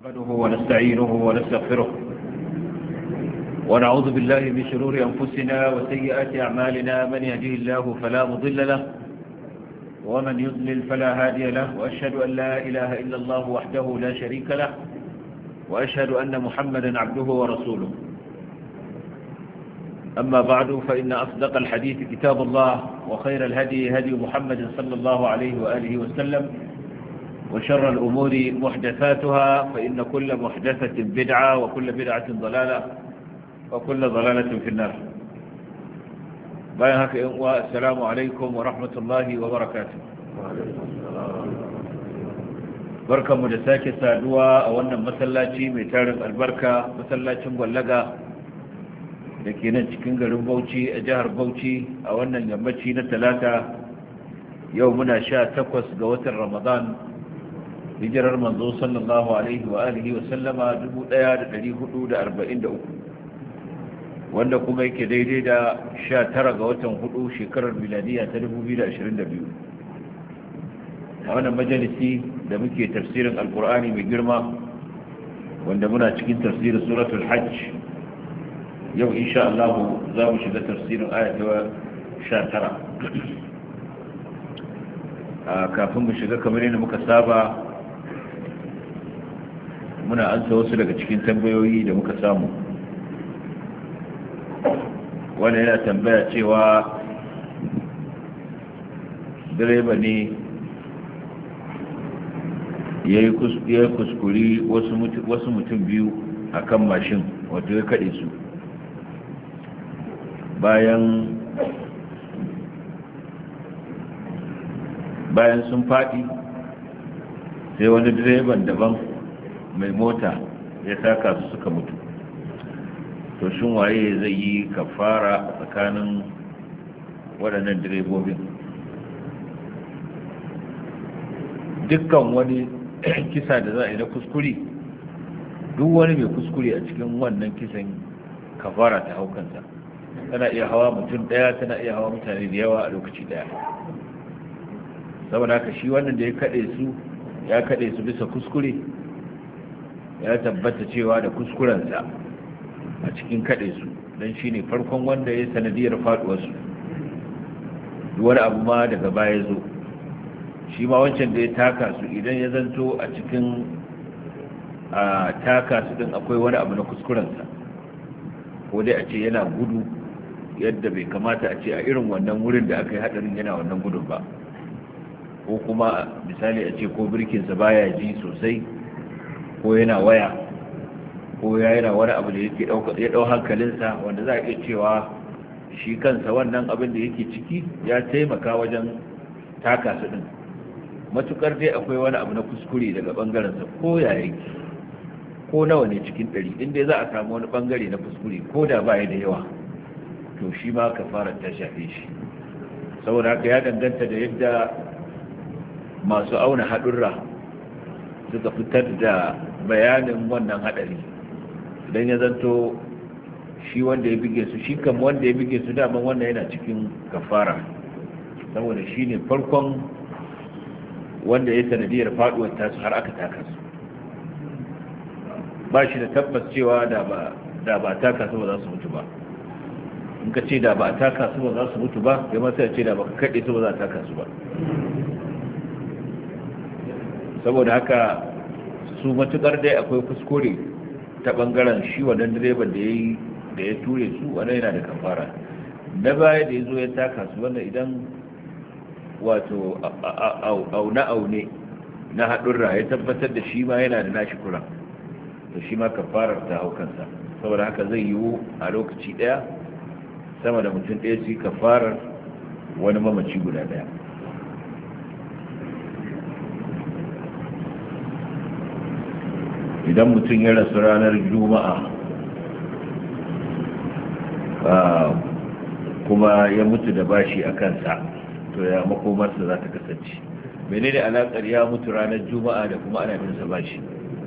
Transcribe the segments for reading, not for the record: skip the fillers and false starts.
نحمده ونستعينه ونستغفره ونعوذ بالله من شرور أنفسنا وسيئات أعمالنا من يهديه الله فلا مضل له ومن يضلل فلا هادي له وأشهد أن لا إله إلا الله وحده لا شريك له وأشهد أن محمدا عبده ورسوله. أما بعد فإن أصدق الحديث كتاب الله وخير الهدي هدي محمد صلى الله عليه وآله وسلم وشر الأمور محدثاتها فإن كل محدثة بدعة وكل بدعة ضلالة وكل ضلالة في النار. السلام عليكم ورحمة الله وبركاته. بركة مدساكي سادوا أولا مسلاتي ميتارم البركة مسلاتي مغلقة لكي ننشكين قلوب بوشي أجهر بوشي أولا يمتشي نتلاتة يومنا شاء تقوس قوة رمضان hijirar manzo sallallahu alaihi wa alihi wa sallama 1443 wanda kuma yake daidai da 19 ga watan 4 shekarar miladiya ta 2022 a wannan majalisi da muke tafsirin alkur'ani mai girma wanda muna cikin tafsirin suratul hajj yau insha Allah za mu shiga tafsirin ayata 19 kafin mu shiga kamar yadda muka saba muna ansa wasu daga cikin tambayoyi da muka samu. wanda yana tambaya cewa direba ne ya yi kuskuri wasu mutum biyu a kan mashin wato ya kaɗe su bayan sun faɗi sai wani direban daban mai mota ya taka su suka mutu. To shin waye zai yi kafara tsakanin waɗannan direbobin? Dukkan wani kisa da za a yi na kuskure, duk wani mai kuskure a cikin wannan kisan kafara ta haukansa. Tana iya hawa mutum ɗaya, tana iya hawa mutane da yawa a lokaci ɗaya. Saboda haka shi wannan da ya kaɗe su bisa kuskure, ya tabbata cewa da kuskurensa a cikin kaɗe su don shi ne farkon wanda ya sanadiyar faɗuwarsu. wani abu ma daga baya zo shi ma wancan da ya taka su idan ya zanto a cikin taka su din akwai wani abu na kuskurensa, ko dai a ce yana gudu yadda bai kamata a ce a irin wannan wurin da aka yi haɗarin yana wannan gudun ba, ko kuma misali a ce ko birkinsa baya ji sosai, ko yana waya, ko ya yana wani abu da yake ya dau hankalinsa, wanda za a iya cewa shi kansa wannan abin da yake ciki ya taimaka wajen taka su din. Matukar dai akwai wani abu na kuskure daga bangarensa, ko ya yake, ko nawa ne cikin 100, inda za a samu wani bangare na kuskure ko da ba ya da yawa, to shi ma kafarar ta shafe shi. Saboda haka ya danganta da yadda masu auna haɗurra suka fitar da bayanin wannan hadari. Idan ya zanto shi wanda ya bige su, shi kam wanda ya bige su daman wannan yana cikin kafara, saboda shi ne farkon wanda ya sanadiyar faduwar tasu har aka taka su. ba shi da tabbas cewa da ba taka su ba za su mutu ba. in ka ce da ba a taka su ba za su mutu ba, ya masu ce da ba ka kaɗe su ba za a taka su ba. saboda haka su matukar dai akwai kuskure ta bangaren shi wannan direban da ya ture su, wannan yana da kafara. na baya da ya zo ya taka su, wannan idan wato aune na haɗurra ya tabbatar da shi ma yana da nashi kura, to shi ma kafarar ta hau kansa. saboda haka zai yiwu a lokaci ɗaya sama da mutum ɗaya su yi kafarar wani mamaci guda ɗaya. idan mutum ya rasu ranar juma'a kuma ya mutu da bashi a kansa, to ya makomarsa za ta kasance? menene alaƙar ya mutu ranar juma'a da kuma ana binsa bashi?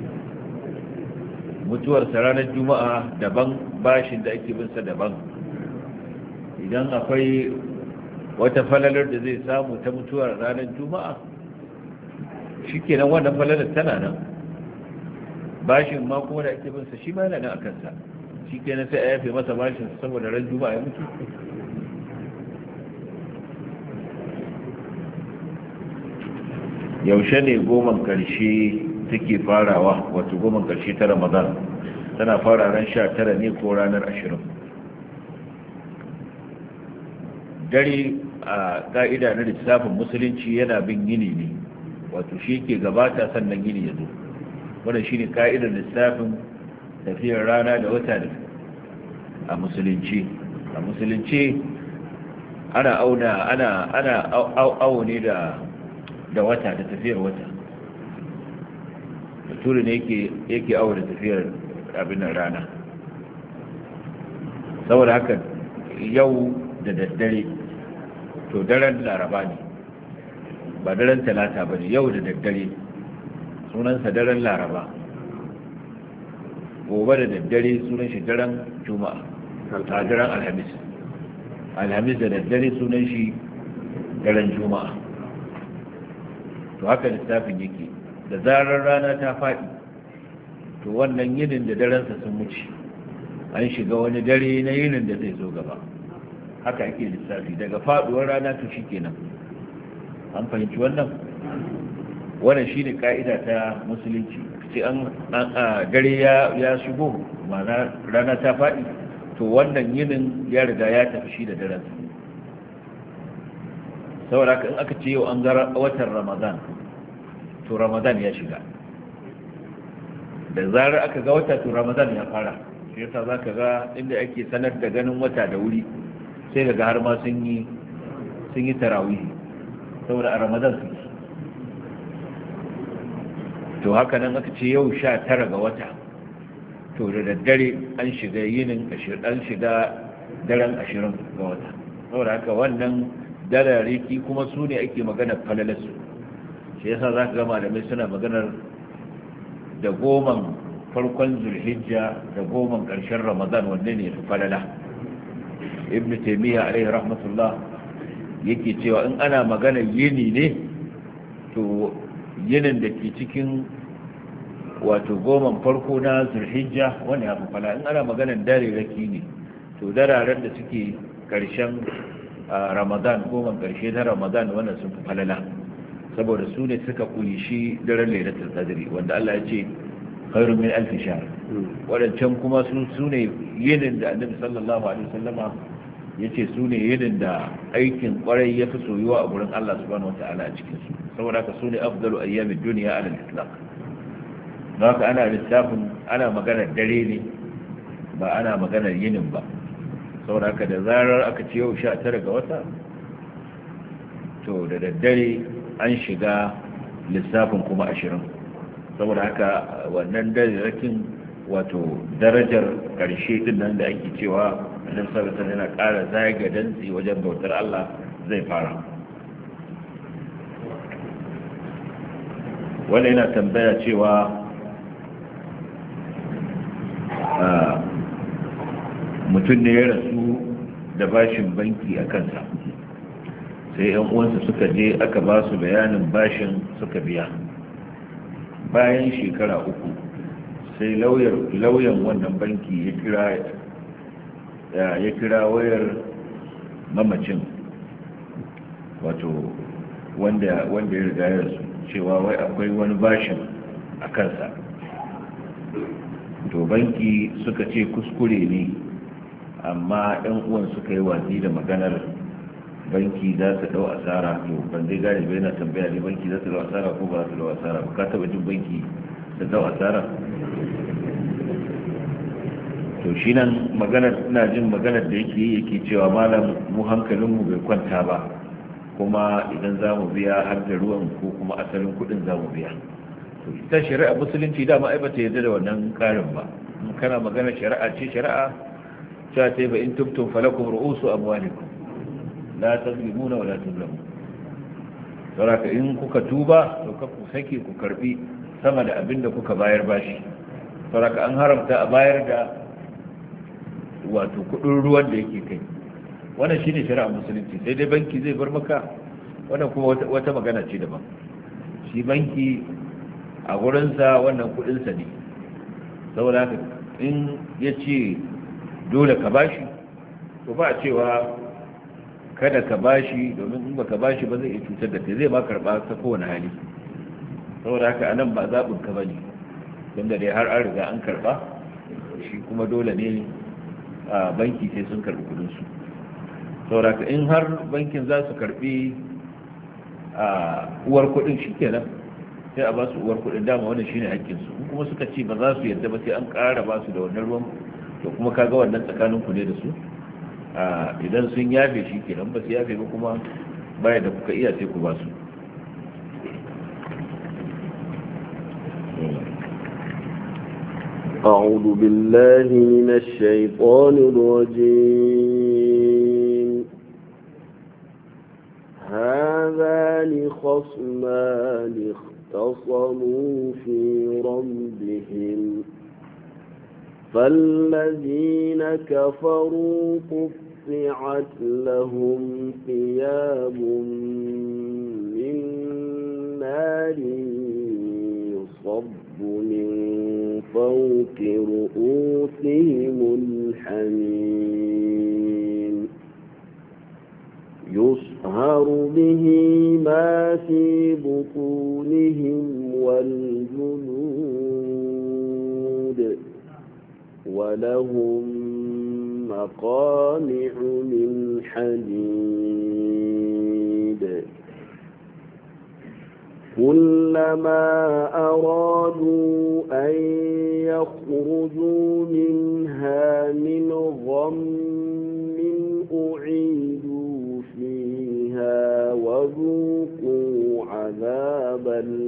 mutuwarsa ranar juma'a daban, bashin da ake binsa daban. idan akwai wata falalar da zai samu ta mutuwar ranar juma'a, shi kenan wannan falalar tana nan, bashin ma kuma da ake binsa shi ma yana nan a kansa, shi kenan sai a yafe masa bashin saboda ran juma'a ya mutu. yaushe ne goman karshe take farawa? wato goman karshe ta Ramadan tana fara ran 19 ne ko ranar 20? dare a ka'ida na lissafin musulunci yana bin yini ne, wato shi ke gabata sannan yini ya zo. wannan shine ka'idar lissafin tafiyar rana da wata da a musulunci. ana auna ana aune da wata, da tafiyar wata. bature ne yake awo da tafiyar abin rana. saboda haka yau da daddare, to daren laraba ne ba daren talata ba ne, yau da daddare sunansa daren laraba, gobe da daddare sunan shi daren juma'a, a daren alhamis da daddare sunan shi daren juma'a. to haka lissafin yake, da zarar rana ta faɗi to wannan yinin da darensa sun wuce, an shiga wani dare na yinin da zai zo gaba. haka ake lissafi daga faɗuwar rana to shi kenan. an fahimci wannan shine ka'ida ta musulunci. sai an dare ya shigo, ma'ana rana ta faɗi, to wannan yinin ya riga ya tafi shi da darensa. saboda haka in aka ce yau an ga watan Ramadan, to Ramadan ya shiga. da zarar aka ga wata, to Ramadan ya fara. shi yasa zaka ga inda ake sanar da ganin wata da wuri, sai daga har ma sun yi tarawih, saboda a Ramadan suke. to haka nan aka ce yau 19 ga wata, to da daddare an shiga yinin 20, an shiga daren 20 ga wata. saboda haka wannan darareki kuma su ne ake maganar falalarsu. shi yasa za ka ga malamai suna maganar da goman farkon zulhijja da goman ƙarshen ramadan wanne ne fi falala. ibn taymiya alaihi rahmatullah yake cewa in ana maganar yini ne, to yinin da ke cikin wato goman farko na zulhijja wani ya fi falala. in ana maganar darereki ne, to dararen da suke ƙarshen ramadan, goman ƙarshe na ramadan, wannan sun fi falala, saboda su ne suka kunshi daren lailatul qadri, wanda Allah ya ce khairun min alf shahr. wadancan kuma su ne yinin da Annabi sallallahu alaihi wasallama yace su ne yinin da aikin kwarai ya fi soyuwa a gurin Allah subhanahu wataala a cikin su, saboda haka su ne afdalu ayyamid dunya ala al-itlaq. don haka ana lissafin, ana maganar dare ne, ba ana maganar yinin ba. saboda haka da zarar aka ce yau 19 ga wata, to da daddare an shiga lissafin kuma 20. saboda haka wannan darajarakin, wato darajar ƙarshe din nan da ake cewa annabi sallallahu alaihi wasallam yana ƙara zaga dantsi wajen bautar Allah zai fara. wanda yana tambaya cewa mutum ne ya rasu da bashin banki a kansa, sai yan uwansa suka je aka ba su bayanin bashin suka biya. bayan shekara 3 sai lauyan wannan banki ya kira wayar mamacin, wato wanda ya riga ya rasu, cewa wai akwai wani bashin a kansa. to banki suka ce kuskure ne, amma ɗan uwan suka yi watsi da maganar banki za ta dau asara. to ban dai gane ba, yana tambaya ne banki za ta dau asara ko ba za ta dau asara ba. ka taba jin banki da dau asara? to shi nan maganar, ina jin maganar da yake cewa malam mu hankalinmu bai kwanta ba, kuma idan za mu biya har da ruwan ko kuma asalin kudin za mu biya. to ita shari'a musulunci dama ai bata yarda da wannan karin ba. kana magana shari'a ce, shari'a ta ce ba in tubtum falakum ru'usu amwalikum la tazlimuna wa la tuzlamun. saboda in kuka tuba to ku sake ku karbi sama da abin da kuka bayar bashi. saboda an haramta a bayar da wato kudin ruwan da yake kai. wannan shine shari'a musulunci. sai dai banki zai bar maka, wannan kuma wata magana ce daban. shi banki a gurinsa wannan kudinsa ne, saboda haka in ya ce dole ka bashi to ba cewa kada ka bashi, domin in baka bashi ba zai iya cutar da kai, zai ma karba ta kowane hali. saboda haka anan ba zaɓin ka bane, tunda dai har an riga an karba, shi kuma dole ne a banki sai sun karbi kudin su. saboda haka in har bankin za su karbi a uwar kudin shikenan, sai a ba su uwar kudin, dama wannan shine hakkin su. kuma suka ce ba za su yadda ba sai an ƙara ba su da wannan ruwan, to kuma kaga wannan tsakanin ku ne da su. idan sun yafe shi kenan, ba su yafe ba kuma baya da kuka iya sai ku ba su. أعوذ بالله من الشيطان الرجيم. هذان خصمان اختصموا في ربهم فالذين كفروا قطعت لهم ثياب من نار يصب من فوق رؤوسهم الحميم يصهر به ما في بطونهم والجلود ولهم مقامع من حديد كلما أرادوا أن يخرجوا منها من غم أعيدوا فيها وذوقوا عذاب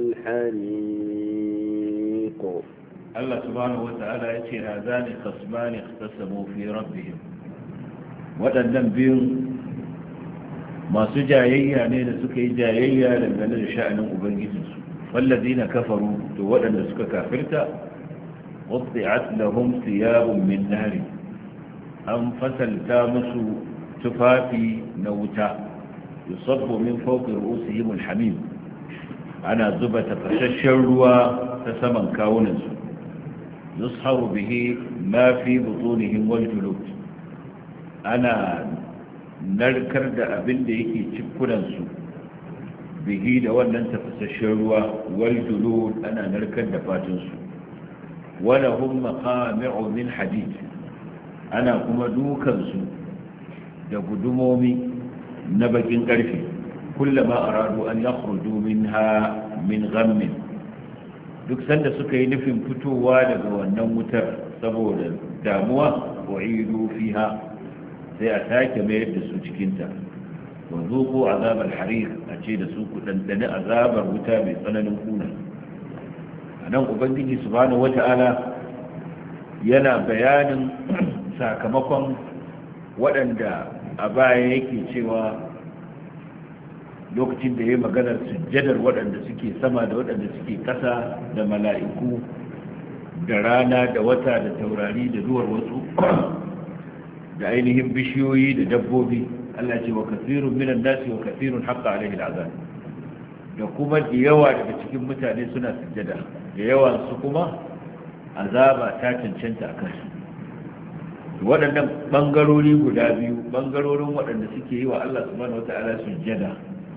الحريق. الله سبحانه وتعالى يأتي هذان خصمان اختصموا في ربهم. waɗannan biyun masu jayayya ne da suka yi jayayya dangane da sha'anin ubangijinsu. wallazina kafaru, to waɗanda suka kafirta, wasi'at lahum thiyabun min nar, an fasalta musu tufafi na wuta, yusabbu min fawqi ru'usihim alhamim, ana zuba tafashashen ruwa ta saman kawunansu, yusharu bihi ma fi butunihim wal julud, ana narkar da abin da yake cikunansu bihi da wannan tafasasshen ruwa, wal julud ana narkar da fatinsu, wala hum maqami'u min hadid, ana kuma dukansu da gudumomi na bakin karfe, kullama aradu an yakhruju minha min ghammin, duk sanda suka yi nufin fitowa daga wannan wutar saboda damuwa, u'idu fiha, sai a sake mayar da su cikinta, wa zuqu azab al-hariq, a ce da su ku dandane azabar wuta mai tsananin kuna. anan ubangiji subhanahu wata'ala yana bayanin sakamakon waɗanda a baya yake cewa lokacin da ya yi maganar sujjadar waɗanda suke sama da waɗanda suke ƙasa, da mala'iku da rana da wata da taurari da duwar wasu da ainihin bishiyoyi da dabbobi. Allah ce wa kasirun minan nasi wa kasirun haqqa alaihi al'azab, da kuma da yawa daga cikin mutane suna sujjada, da yawan su kuma azaba ta cancanta a kansu. waɗannan bangarori guda biyu, bangarorin waɗanda suke yi wa Allah subhanahu wata'ala sujjada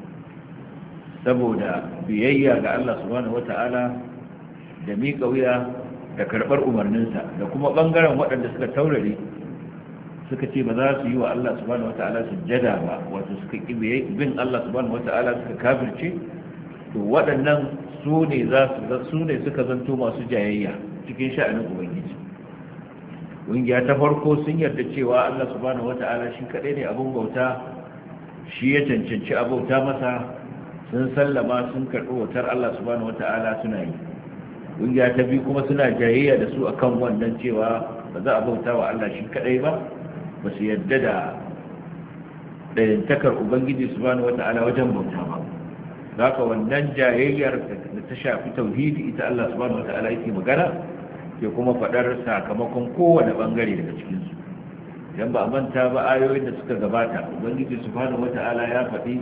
saboda biyayya ga Allah subhanahu wata'ala da miƙa wuya da karɓar umarninsa, da kuma bangaren waɗanda suka taurare suka ce ba za su yi wa Allah subhanahu wata'ala sujjada ba, wato suka ƙi bin Allah subhanahu wata'ala suka kafirce, to waɗannan su ne suka zanto masu jayayya cikin sha'anin ubangiji. ƙungiya ta farko sun yarda cewa Allah subhanahu wata'ala shi kaɗai ne abin bauta, shi ya cancanci abauta masa, sun sallama sun karɓi bautar Allah subhanahu wata'ala suna yi. ƙungiya ta biyu kuma suna jayayya da su akan wannan cewa ba za a bauta wa Allah shi kaɗai ba, ba su yarda da ɗayantakar ubangiji subhanahu wata'ala wajen bauta ba. za ka wannan jayayyar da ta shafi tauhidi ita Allah subhanahu wata'ala yake magana, ke kuma faɗar sakamakon kowane ɓangare daga cikinsu. idan ba a manta ba ayoyin da suka gabata, ubangiji subhanahu wata'ala ya faɗi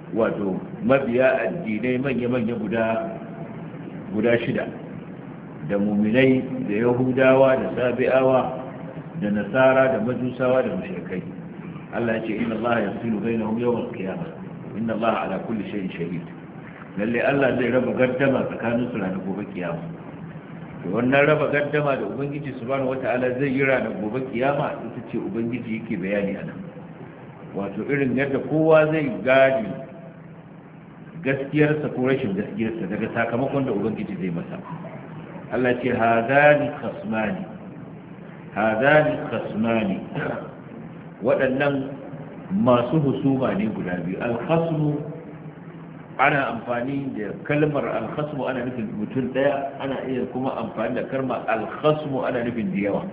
wato mabiya addinai manya-manya guda shida da mu'minai da yahudawa da sabi'awa da nasara da majusawa da mushrikai Allah ya ce inna Allah yafsilu bainahum yawm al-qiyamah inna Allah ala kulli shay'in shahid lalle Allah zai raba gaddama tsakanin su ranar gobe kiyama to wannan raba gaddama da ubangiji subhanahu wataala zai yi ranar gobe kiyama ita ce ubangiji yake bayani anan wato irin yadda kowa zai gadi gaskiyarsa ko rashin gaskiyarsa daga sakamakon da ubangiji zai masa Allah ce hadani khasmani waɗannan masu husuma ne guda biyu alkhasmu ana amfani da kalmar alkhasmu ana nufin mutum ɗaya ana iya kuma amfani da kalmar alkhasmu ana nufin da yawa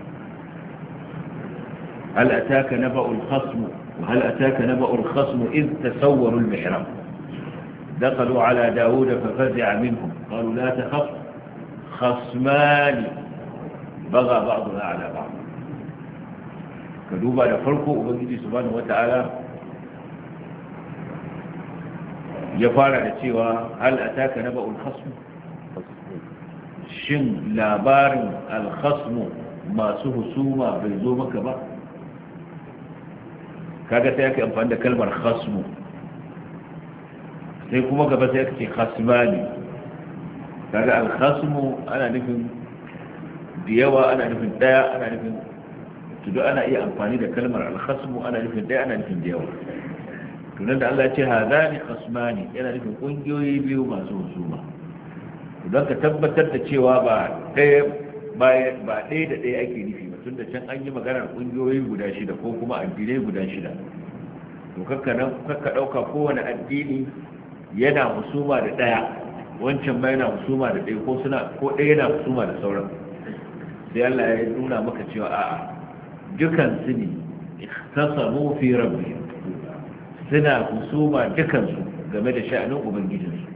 hal ataka naba'ul khasmu wa hal ataka naba'ul khasmu id tasawwaru al-mihrab دخلوا على داود ففزع منهم قالوا لا تخف خصمان بغى بعضنا على بعض كدوبا لفرقه وبنجي سبحانه وتعالى يفارع الشيوى هل أتاك نبأ الخصم شن لابار الخصم ما سوما بيزومك با kaga sai aka amfani da kalmar khasmu sai kuma gaba sai aka ce khasmani kaga al-khasmu ana nufin da yawa ana nufin daya ana nufin tudu ana iya amfani da kalmar al-khasmu ana nufin daya ana nufin da yawa tunan da Allah ya ce hadani khasmani yana nufin kungiyoyi biyu masu husuma don ka tabbatar da cewa ba ɗaya da ɗaya ake nufi ba tun da can an yi maganar kungiyoyi guda shida ko kuma addinai guda shida to kakka ɗauka kowane addini yana husuma da ɗaya wancan ma yana husuma da ɗaya ko ɗaya yana husuma da sauran sai Allah ya nuna maka cewa a'a dukan su ne ikhtasamu fi rabbihim suna husuma dukan su game da sha'anin ubangijinsu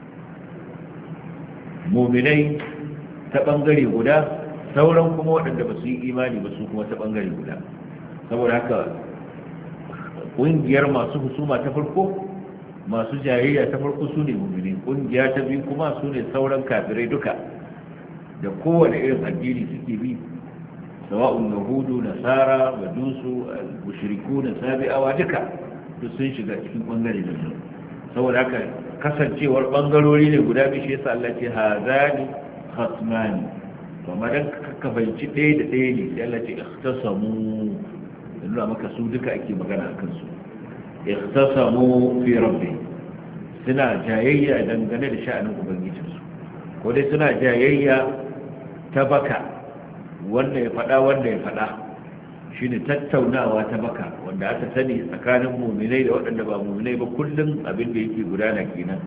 mu'minai ta bangare guda sauran kuma waɗanda ba su yi imani ba su kuma ta bangare guda saboda haka ƙungiyar masu husuma ta farko masu jayayya ta farko su ne mu'minai ƙungiya ta biyu kuma su ne sauran kafirai duka da kowane irin addini suke bi sawa'un yahudu nasara majusu mushriku na sabi'awa duka duk sun shiga cikin bangare da su saboda haka kasancewar bangarori ne guda biyu shi yasa Allah ce hazani khasmani to amma dan ka fahimci ɗaya da ɗaya ne sai Allah ce ikhtasamu da nuna maka su duka ake magana akan su ikhtasamu fi rabbi suna jayayya dangane da sha'anin ubangijinsu ko dai suna jayayya ta baka wanda ya faɗa shi ne tattaunawa ta baka wanda aka sani tsakanin muminai da waɗanda ba muminai ba kullum abin da yake gudana kenan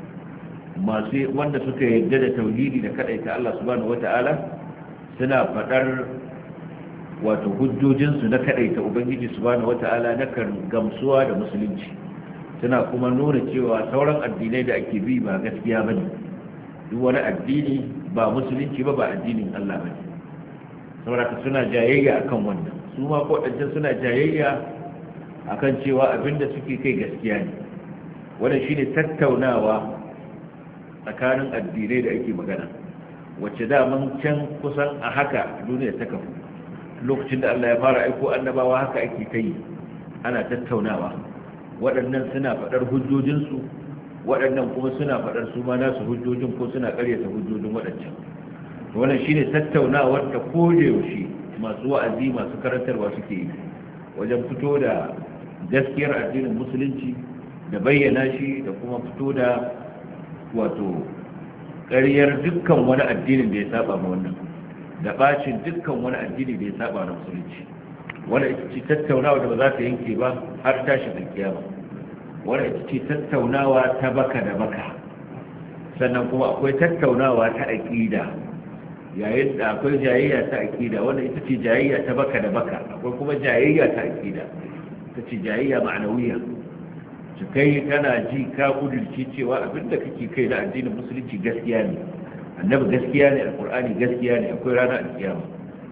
masu wanda suka yarda da tauhidi da kadaita Allah subhanahu wata'ala suna faɗar wato hujjojinsu na kadaita ubangiji subhanahu wata'ala na gamsuwa da musulunci suna kuma nuna cewa sauran addinai da ake bi ba gaskiya bane duk wani addini ba musulunci ba addinin Allah bane saboda suna jayayya akan wannan su ma kodancan suna jayayya akan cewa abinda suke kai gaskiya ne wannan shine tattaunawa tsakanin addinai da ake magana wacce daman can kusan a haka duniya ta kafu lokacin da Allah ya fara aiko annabawa haka ake kai ana tattaunawa waɗannan suna faɗar hujjojinsu waɗannan kuma suna faɗar su ma nasu hujjojin ko suna ƙaryata hujjojin waɗancan wannan shine tattaunawar da kodayaushe masu wa'azi masu karantarwa suke yi wajen fito da gaskiyar addinin musulunci da bayyana shi da kuma fito da wato ƙaryar dukkan wani addinin da ya saba ma wannan da bacin dukkan wani addini da ya saba na musulunci wanda ita ce tattaunawa da ba za ta yanke ba har tashi da kiyama wanda ita ce tattaunawa ta baka da baka sannan kuma akwai tattaunawa ta aqida yayin da akwai jayayya ta aqida wanda ita ce jayayya ta baka da baka akwai kuma jayayya ta aqida ita ce jayayya ma'anawiya su kai kana ji ka kudurci cewa abinda kake kai na addinin musulunci gaskiya ne annabi gaskiya ne alqur'ani gaskiya ne akwai ranar alkiyama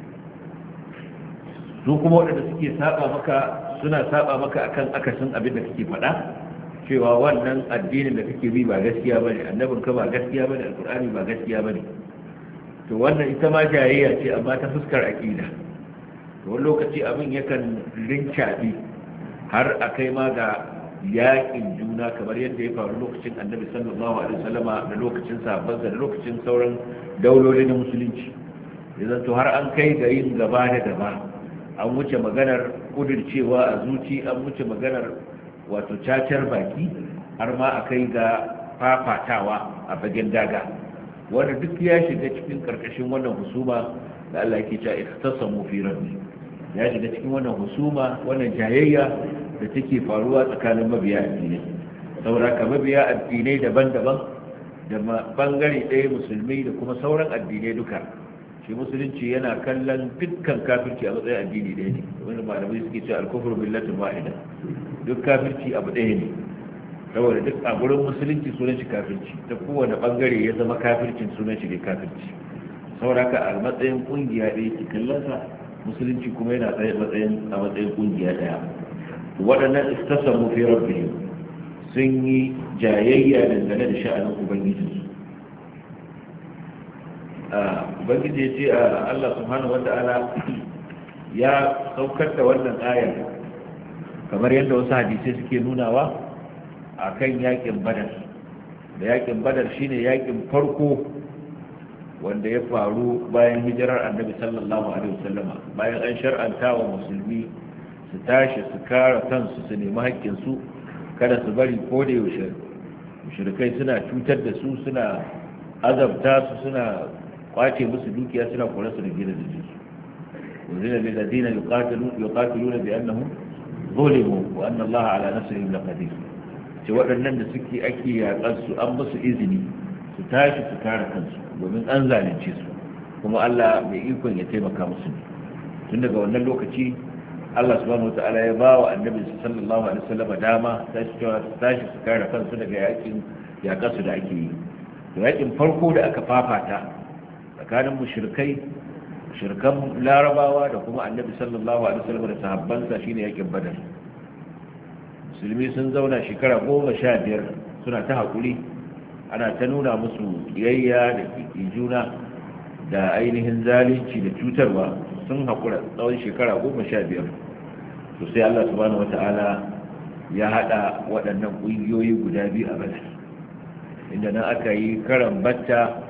su kuma waɗanda suke suna saba maka akan akasin abin da kake faɗa cewa wannan addinin da kake bi ba gaskiya bane annabin ka ba gaskiya bane alqur'ani ba gaskiya bane to wannan ita ma jayayya ce amma ta fuskar aqida to wani lokaci abin yakan rincaɗi har a kai ma ga yaƙin juna kamar yadda ya faru lokacin annabi sallallahu alaihi wasallama da lokacin sahabbansa da lokacin sauran dauloli na musulunci idan to har an kai ga yin gaba da gaba an wuce maganar kudircewa a zuci an wuce maganar wato cacar baki har ma a kai ga fafatawa a fagen daga wanda duk ya shiga cikin karkashin wannan husuma da Allah yake cewa ihtasamu fi rabbi ya shiga cikin wannan husuma wannan jayayya da take faruwa tsakanin mabiya addinai saboda ka mabiya addinai daban-daban da bangare ɗaya musulmi da kuma sauran addinai duka shi musulunci yana kallon dukkan kafirci a matsayin addini ɗaya ne wanda malamai suke cewa al-kufru millatin wahida duk kafirci abu ɗaya ne saboda duk a gurin musulunci sunan shi kafirci ta kowane bangare ya zama kafircin sunan shi ne kafirci saboda haka a matsayin kungiya ɗaya ke kallonsa musulunci kuma yana a matsayin kungiya ɗaya waɗannan istasamu fi rabbihim sun yi jayayya dangane da sha'anin ubangiji ubangiji ya ce Allah subhanahu wata'ala ya saukar da wannan ayar kamar yadda wasu hadisai suke nunawa akan yakin badar da yakin badar shine yakin farko wanda ya faru bayan hijirar annabi sallallahu alaihi wasallama bayan an shar'anta wa musulmi su tashi su kare kansu su nemi haƙƙinsu kada su bari ko da yaushe mushrikai suna cutar da su suna azabta su suna kwace musu dukiya suna kore su da gida da jinsu wazina lil ladina yuqatiluna bi annahum zulimu wa anna allaha ala nasrihim laqadir ce waɗannan da suke ake yaƙar su an musu izini su tashi su kare kansu domin an zalunce su kuma Allah mai ikon ya taimaka musu ne tun daga wannan lokaci Allah subhanahu wata'ala ya ba wa annabi sallallahu alaihi wasallam dama tashi su kare kansu daga yaƙar su da ake yi to yaƙin farko da aka fafata tsakanin shirkan larabawa da kuma annabi sallallahu alaihi wasallam da sahabbansa shine yaƙin badar musulmi sun zauna shekara 15 suna ta haƙuri ana ta nuna musu kiyayya da juna da ainihin zalunci da cutarwa sun haƙura tsawon shekara 15 to sai Allah subhanahu wata'ala ya haɗa waɗannan ƙungiyoyi guda biyu a badar inda nan aka yi karan batta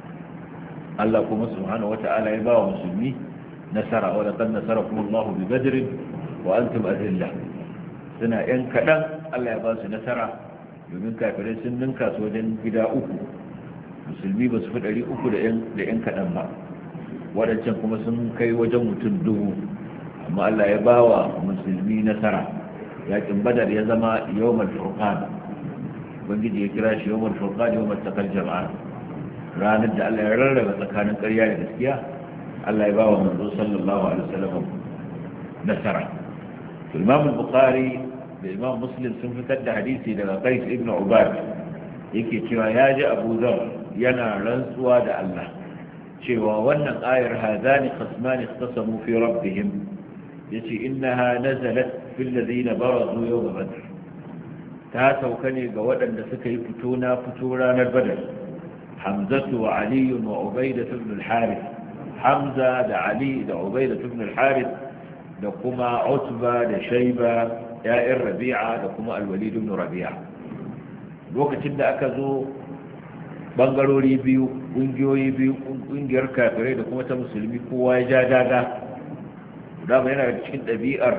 Allah kuma subhanahu wata'ala ya ba wa musulmi nasara wa laqad nasarakum Allahu bi badrin wa antum adillah suna yan kaɗan Allah ya ba su nasara domin kafirai sun ninka su wajen gida uku musulmi ba su fi 300 da yan kaɗan ba waɗancan kuma sun kai wajen mutum 1000 amma Allah ya ba wa musulmi nasara yakin badar ya zama yawmal furqan ubangiji ya kira shi yawmal furqan yawmal taqal jama'a ranar da Allah ya rarraba tsakanin ƙarya da gaskiya Allah ya ba wa manzo sallallahu alaihi wasallam nasara Imam al-Bukhari da Imam Muslim sun fitar da hadisi daga Qais ibn Ubad yake cewa ya ji Abu Dharr yana rantsuwa da Allah cewa wannan ayar hadani qasmani ikhtasamu fi rabbihim yace innaha nazalat fil ladina barazu yawm badr ta sauka ne ga waɗanda suka yi fito na fito ranar badar hamzatu wa ali wa ubaydah ibn al-harith hamza da ali da ubaydah ibn al-harith da kuma utba da shayba ya'ir rabi'a da kuma al-walid ibn rabi'a lokacin da aka zo bangarori biyu kungiyoyi biyu kungiyar kafirai da kuma ta musulmi kowa ya ja daga dama yana daga cikin ɗabi'ar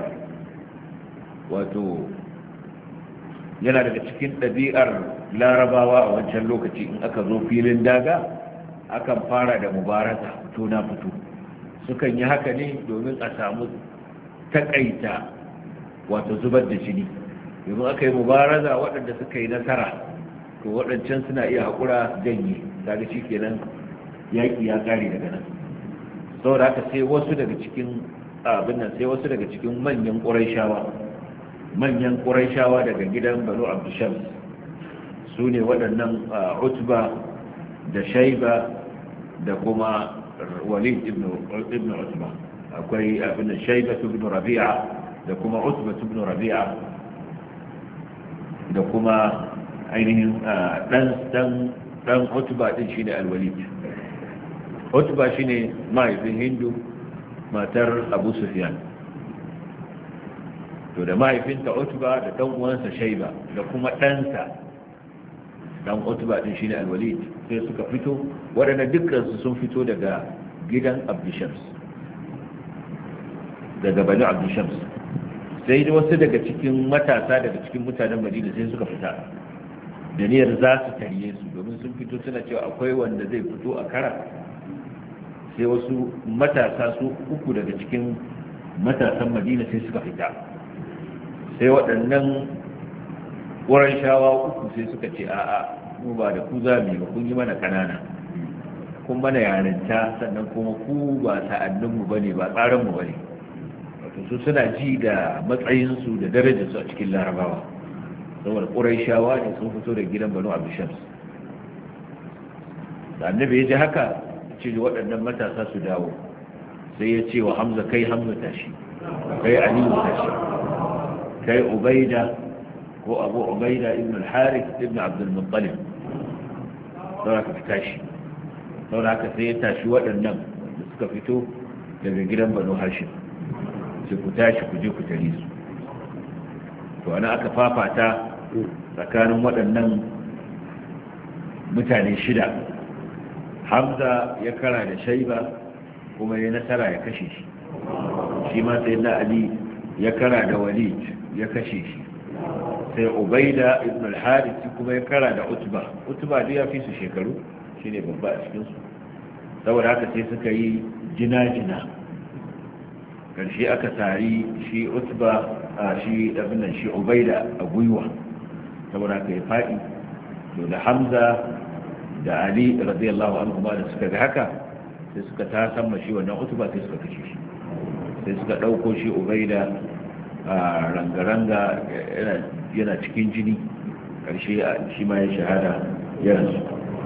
wato yana daga cikin ɗabi'ar larabawa a wancan lokaci in aka zo filin daga akan fara da mubaraka fito na fito sukan yi haka ne domin a samu takaita wato zubar da jini domin aka yi mubaraza waɗanda suka yi nasara to waɗancan suna iya haƙura janye daga shi kenan yaƙi ya ƙare daga nan saboda haka sai wasu daga cikin abin nan sai wasu daga cikin manyan ƙurayshawa daga gidan banu abdushams su ne waɗannan utba da shaiba da kuma walid ibn utba akwai abin da shaiba ibn rabi'a da kuma utba ibn rabi'a da kuma ainihin dan utba din shine al-walid utba shine mahaifin hindu matar abu sufyan. to da mahaifinta utba da dan uwansa shaiba da kuma ɗansa dan utba din shine alwalid sai suka fito, waɗanda dukkan su sun fito daga gidan abdushams, daga bani abdushams. sai da wasu daga cikin matasa daga cikin mutanen madina sai suka fita da niyyar za su tarye su, domin sun fito suna cewa akwai wanda zai fito a kara. sai wasu matasa su uku daga cikin matasan madina sai suka fita, sai waɗannan ƙurayshawa uku sai suka ce a'a, mu ba da ku za mu yi ba, kun yi mana ƙanana, kun mana yarinta, sannan kuma ku ba sa'anninmu ba ne, ba tsarinmu ba ne. wato su suna ji da matsayinsu da darajarsu a cikin larabawa, saboda ƙurayshawa ne sun fito da gidan banu abdushams. da annabi ya ji haka, ce waɗannan matasa su dawo, sai ya ce wa hamza, kai hamza tashi, kai aliyu tashi, kai ubaida ko abu ubaida ibn al-harith ibn abdul muttalib, saboda ka tashi. saboda haka sai ya tashi waɗannan da suka fito daga gidan banu hashim, sai ku tashi ku je ku tare su. to ana aka fafata tsakanin waɗannan mutane shida. hamza ya kara da shaiba kuma ya nasara ya kashe shi, shi ma sai na ali ya kara da walid ya kashe shi, sai ubaida ibn al-harith kuma ya kara da utba. utba duk ya fi su shekaru, shine babba a cikin su, saboda haka sai suka yi jina-jina. karshe aka tari shi utba shi abin shi ubaida a gwiwa, saboda haka ya faɗi. to da hamza da ali radiyallahu anhu ma da suka ga haka, sai suka tasamma shi wannan utba, sai suka kashe shi, sai suka ɗauko shi ubaida a ranga-ranga yana cikin jini. karshe shi ma ya shahada ya rasu.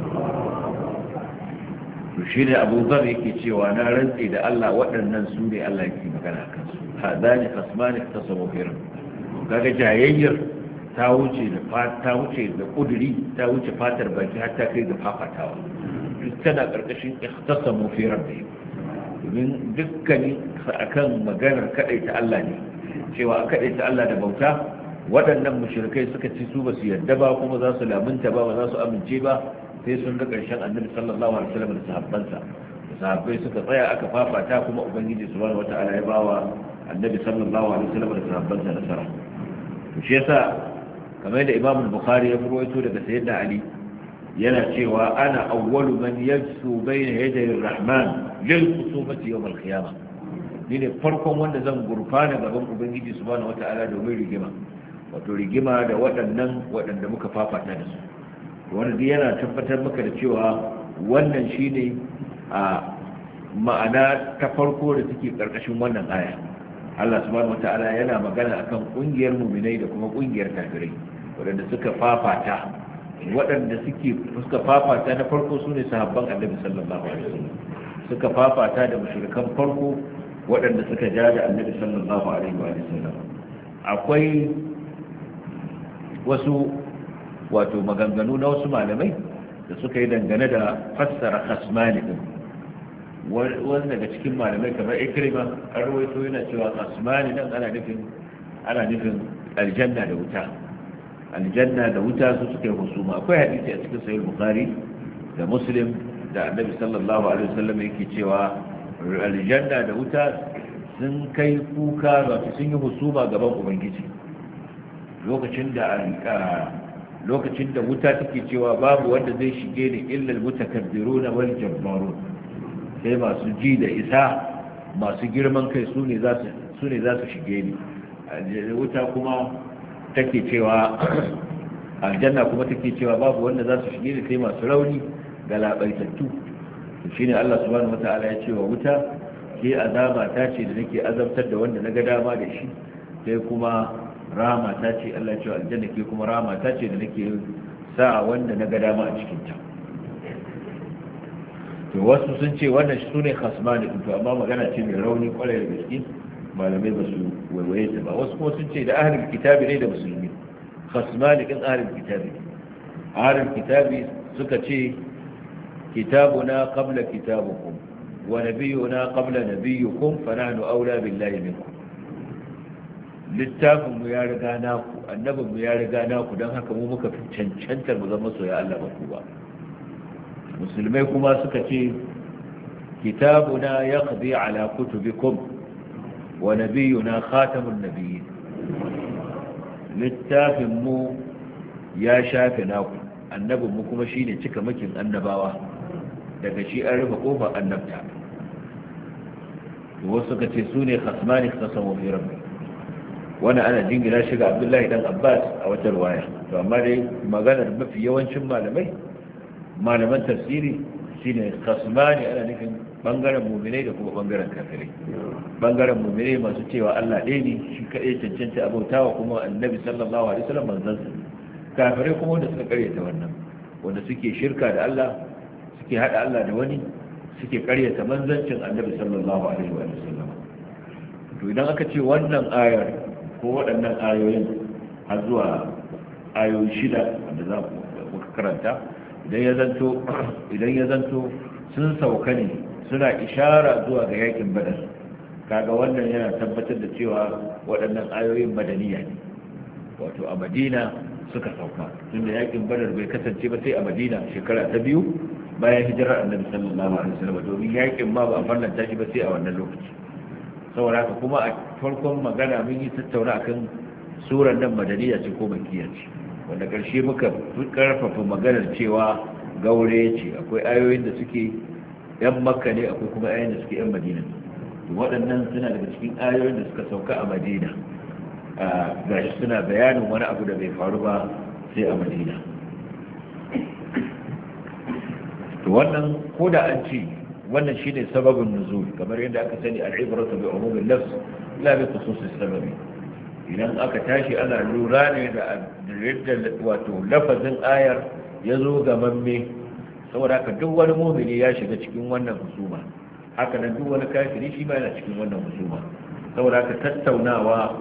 to shi ne abu zar yake cewa na rantse da Allah, waɗannan su ne Allah yake magana a kansu. hadani khasmani tasawu firin. kaga jayayyar ta wuce da kuduri, ta wuce fatar baki har ta kai ga fafatawa. duk tana karkashin ikhtasamu fi rabbihim, domin dukkanin akan maganar kadaita Allah ne, cewa a kadaita Allah da bauta. waɗannan mushrikai suka ci su ba su yarda ba, kuma za su lamunta ba za su amince ba, sai sun ga ƙarshen annabi sallallahu alaihi wasallam da sahabbansa. sahabbai suka tsaya aka fafata, kuma ubangiji subhanahu wata'ala ya bawa annabi sallallahu alaihi wasallam da sahabbansa nasara. to shi yasa kamar da Imam Bukhari ya rawaito daga Sayyidina Ali yana cewa ana awwalu man yajsu bayna yaday ar-rahman lil khusumati yawm al-qiyamah. ni ne farkon wanda zan gurfana gaban ubangiji subhanahu wata'ala domin rigima, wato rigima da waɗanda muka fafata da su. wanda dai yana tabbatar maka da cewa wannan shine a ma'ana ta farko da take karkashin wannan aya. Allah subhanahu wata'ala yana magana akan kungiyar mu'minai da kuma kungiyar kafirai waɗanda suka fafata. waɗanda suka fafata na farko sune sahabban annabi sallallahu alaihi wasallam, suka fafata da mushrikan farko waɗanda suka ja da annabi sallallahu alaihi wasallam. akwai wasu wato maganganu na wasu malamai da suka yi dangane da fassara khasmani din. wani daga cikin malamai kamar ikrima an rawaito yana cewa khasmani nan ana nufin aljanna da wuta. aljanna da wuta su suka yi husuma. akwai hadisi a cikin sahih bukhari da muslim da annabi sallallahu alaihi wasallam yake cewa aljanna da wuta sun kai kuka, wato sun yi husuma gaban ubangiji lokacin da wuta take cewa babu wanda zai shige ni illa almutakabbiruna wal jabbarun, sai masu ji da isa, masu girman kai su ne za su shige ni. wuta kuma take cewa, aljanna kuma take cewa babu wanda za su shige ni sai masu rauni ga labaitattu. shine Allah subhanahu wataala ya ce wa wuta, ke azaba ta ce da nake azabtar da wanda naga dama da shi, sai kuma rama ta ce, Allah ya ce aljanna ke kuma rama ta ce da nake sa wanda naga dama a cikin ta. to wasu sun ce wannan su ne khasmani, to amma magana ce mai rauni kwarai da gaske, malamai ba su waiwaye ta ba. wasu kuma sun ce da ahlul kitabi ne da musulmi. khasmani din ahlul kitabi suka ce kitabuna qabla kitabukum wa nabiyyuna qabla nabiyyikum fa nahnu aula billahi minkum littafin mu ya riga naku annabin mu ya riga naku dan haka mu muka fi cancantar mu zama soyayya Allah ba ku ba musulmai kuma suka ce kitabuna yaqdi ala kutubikum wa nabiyyuna khatamun nabiyyin littafin mu ya shafe naku annabin mu kuma shine cika makin annabawa daga shi an rufe kofar annabta wasu suka ce su ne khasmani khasamu fi rabbi wani ana jingina shi ga Abdullahi dan Abbas a wata riwaya to amma dai maganar mafi yawancin malaman tafsiri shine khasmani ana nufin bangaren mu'minai da kuma bangaren kafirai bangaren mu'minai masu cewa Allah ɗaya ne shi kaɗai cancanta abautawa kuma annabi sallallahu alaihi wasallam manzansa kafirai kuma wanda suka karyata wannan wanda suke shirka da Allah suke hada Allah da wani suke karyata manzancin annabi sallallahu alaihi wasallam to idan aka ce wannan ayar ko waɗannan ayoyin har zuwa ayoyi 6 wanda za ku karanta idan ya zanto sun sauka ne suna ishara zuwa ga yakin badar kaga wannan yana tabbatar da cewa waɗannan ayoyin madaniya ne wato a madina suka sauka tunda yakin badar bai kasance ba sai a madina shekara ta 2 bayan hijirar annabi sallallahu alaihi wasallam domin yakin ma ba a farlanta shi ba sai a wannan lokaci saboda haka kuma a farkon magana mun yi tattauna akan surar nan madaniya ce ko makkiya ce wanda karshe muka karfafa maganar cewa gaure ce akwai ayoyin da suke yan makka ne akwai kuma ayoyin da suke yan madina waɗannan suna daga cikin ayoyin da suka sauka a madina gashi suna bayanin wani abu da bai faru ba sai a madina to wannan ko da an ce wannan shine sababin nuzul kamar yadda aka sani al-ibratu bi umumin lafz la bi khususis sababi idan aka tashi ana lura ne da yadda wato lafazin ayar yazo ga mamme saboda haka duk wani mu'mini ya shiga cikin wannan husuma haka nan duk wani kafiri shi ma yana cikin wannan husuma saboda haka tattaunawa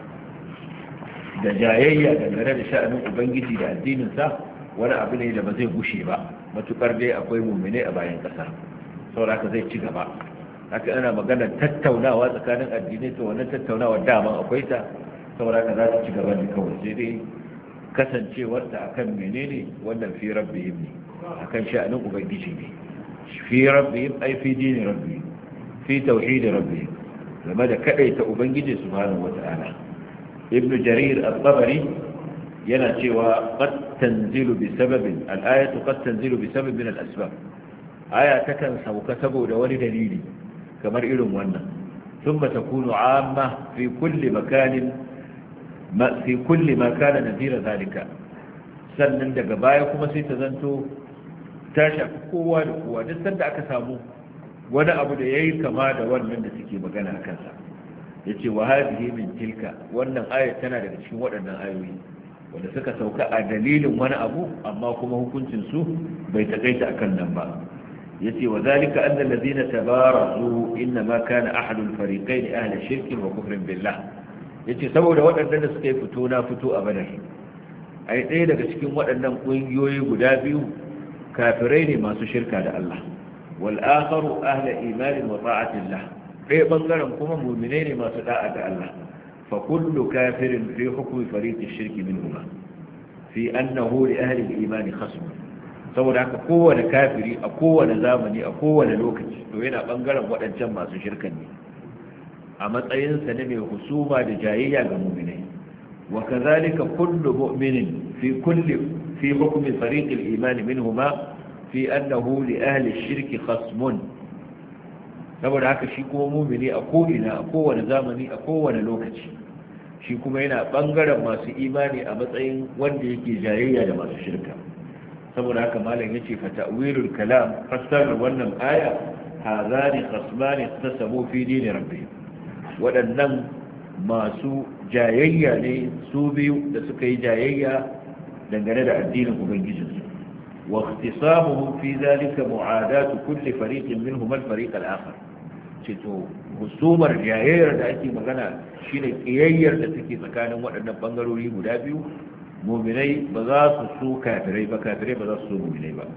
da jayayya dangane da sha'anin ubangiji da addinin sa wani abu ne da ba zai gushe ba matukar dai akwai mu'mini a bayan kasa saboda haka zai ci gaba haka ana magana tattaunawa tsakanin addinai to wannan tattaunawa daman akwai ta saboda haka za ta ci gaba ne kawai sai dai kasancewarta akan menene wannan fi rabbihim ne akan sha'anin ubangiji ne fi rabbihim ai fi dini rabbihim fi tauhid rabbihim game da kadaita ubangiji subhanahu wata'ala ibn jarir at-tabari yana cewa qad tanzilu bi sababin al-ayatu qad tanzilu bi sabab min al-asbab aya takan sauka saboda wani dalili kamar irin wannan thumma takunu amma fi kulli makanin fi kulli ma kana nadira zalika sannan daga baya kuma sai ta zanto ta shafi kowa da kowa duk sanda aka samu wani abu da yayi kama da wannan da suke magana a kansa yace wa hadhihi min tilka wannan aya tana daga cikin waɗannan ayoyi wanda suka sauka a dalilin wani abu amma kuma hukuncin su bai takaita akan nan ba yace wa zalika anna alladhina tabarazu inma kana ahadul fariqayn ahli shirk wa kufr billah yace saboda waɗannan da suka yi fito na fito a badar ai ɗaya daga cikin waɗannan ƙungiyoyi guda biyu kafirai ne masu shirka da Allah wal akharu ahli iman wa ta'atillah ɗaya bangaren kuma mu'minai ne masu da'a da Allah fa kullu kafirin fi hukmi fariq ash-shirk minhuma fi annahu li ahli al-iman khasm saboda haka kowane kafiri a kowane zamani a kowane lokaci to yana bangaren waɗancan masu shirkan ne a matsayinsa ne mai husuma da jayayya ga mu'minai wa kazalika kullu mu'minin fi hukmi fariq al-iman minhuma fi annahu li ahli ash-shirk khasmun saboda haka shi kuma mu'mini a ko'ina a kowane zamani a kowane lokaci shi kuma yana bangaren masu imani a matsayin wanda yake jayayya da masu shirka saboda haka malam yace fa ta'wilul kalam fassara wannan aya hazani khasmani tasamu fi dini rabbihim waɗannan masu jayayya ne su biyu da suka yi jayayya dangane da addinin ubangijinsu wa ikhtisamuhum fi zalika mu'adatu kulli fariqin minhum al-fariq al-akhar to husumar jayayyar da ake magana shine kiyayyar da take tsakanin waɗannan bangarori guda biyu mu'minai ba za su so kafirai ba kafirai ba za su so mu'minai ba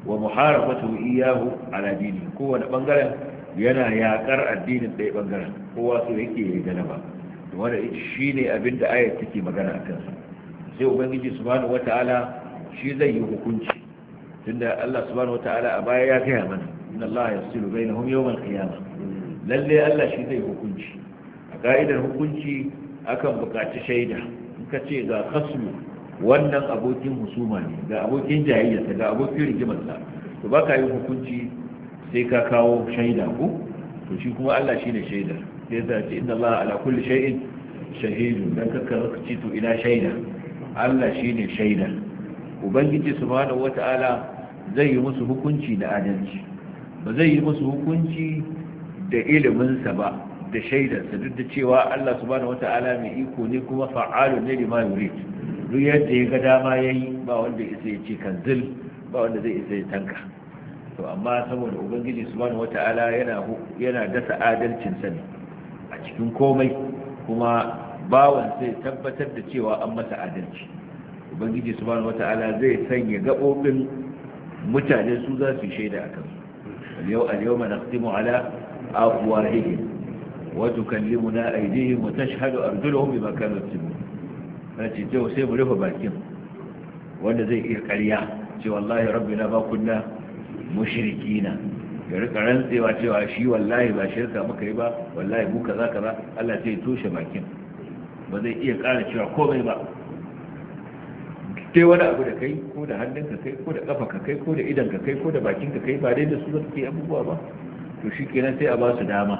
wa muharabatu iyahu ala dini kowane bangaren yana yakar addinin ɗaya bangaren kowa so yake yi galaba wanda shi ne abin da ayat take magana a kansa sai ubangiji subhanahu wata'ala shi zai yi hukunci tunda Allah subhanahu wata'ala a baya ya gaya mana inna Allah yafsilu bainahum yawm al-qiyamah lalle Allah shi zai hukunci a ka'idar hukunci akan buƙaci shaida in ka ce ga khasmu wannan abokin husuma ne ga abokin jayayyarsa ga abokin rigimarsa to baka yi hukunci sai ka kawo shaida ko to shi kuma Allah shine shaida sai ya ce inna Allah ala kulli shay'in shahidu dan kakka ci to ina shaida Allah shine shaida ubangiji subhanahu wata'ala zai yi musu hukunci da adalci ba zai yi musu hukunci da ilimin sa ba da shaidarsa duk da cewa Allah subhanahu wata'ala mai iko ne kuma fa'alun ne lima yurid duk yadda ya ga dama yayi ba wanda isa ya ce kanzil ba wanda zai isa ya tanka to amma saboda ubangiji subhanahu wata'ala yana dasa adalcin sa ne a cikin komai kuma bawan sai tabbatar da cewa an masa adalci ubangiji subhanahu wata'ala zai sanya gabobin mutane su za su shaida akan su al-yawma naqtimu ala afwahihim wa tukallimuna aydihim wa tashhadu arjuluhum bima kanu yaksubun nace to sai mu rufe bakin wanda zai iya ƙarya ce wallahi rabbina ba kunna mushrikina ya rika rantsewa cewa shi wallahi ba shirka muka yi ba wallahi mu kaza kaza Allah sai toshe bakin ba zai iya ƙara cewa komai ba sai wani abu da kai ko da hannunka kai ko da kafa kai ko da idanka kai ko da bakinka kai ba dai da su zaka yi abubuwa ba to shikenan sai a ba su dama